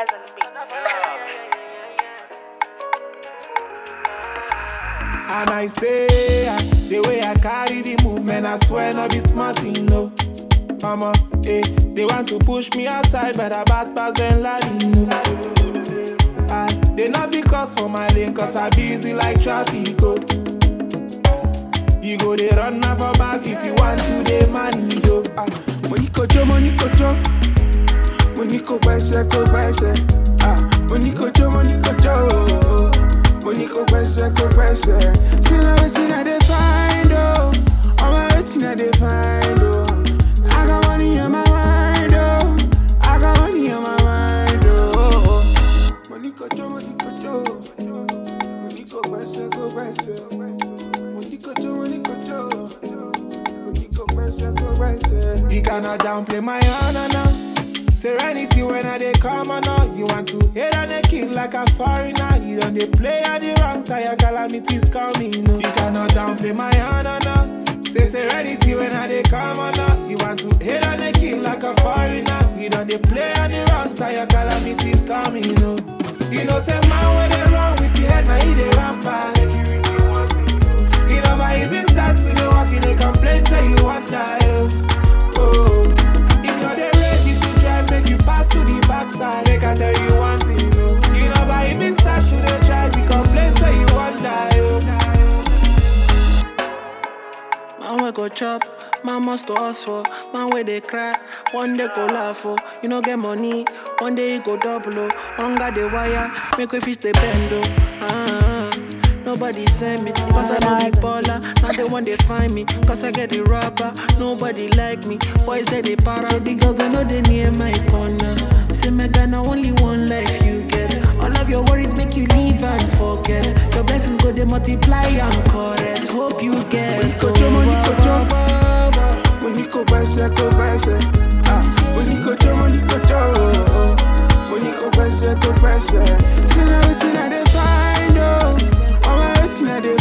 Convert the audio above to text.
rise on the beat. And I say, the way I carry the movement, I swear not be smart, you know. Mama, they want to push me outside, but I bad pass them like, you know. They not because for my lane, cause I busy like traffic, oh. You go they run now for back if you want to, they money, yo. Money kojo, money kojo. Money ko baise, ko baise. Money kojo, money kojo. Money ko baise, ko baise. See now waiting I dey find, oh. All my waiting I dey find, oh. I got money on my mind, oh. I got money on my mind, oh. Money kojo, money kojo. Money ko baise, ko baise. Money kojo, money kojo. Money ko baise, ko baise. You cannot downplay my honor now. Serenity when I dey come on now. You want to hate on the king like a foreigner. You don't dey play on the wrong side, your calamities coming. No. You cannot downplay my honor now. Say serenity when I dey come on now. You want to hate on the king like a foreigner. You don't dey play on the wrong side, your calamities coming. No. You know say man when they wrong with your head, now he dey rampant. You never even start to dey walk in a complaint, say you wonder. Oh, if you're there ready to drive, make you pass to the backside. Make I tell you one thing, you know. You never even start to dey drive, you complain, say you wonder. Man we go chop, man must to us for. Man where they cry, one day go laugh for. You no get money, one day you go double oh. Hunger the wire, make we fish the bend oh. Nobody send me, cause I know be baller. Now they want they find me, cause I get the rapper. Nobody like me, boys they para. Say because they know they near my corner. Say my Ghana only one life you get. All of your worries make you leave and forget. Your blessings go they multiply and correct. Hope you get money kojo, money kojo. Money ko baise, ko baise. Money kojo, money kojo. Money ko baise, ko baise. See now waiting I dey find, oh. All my waiting I dey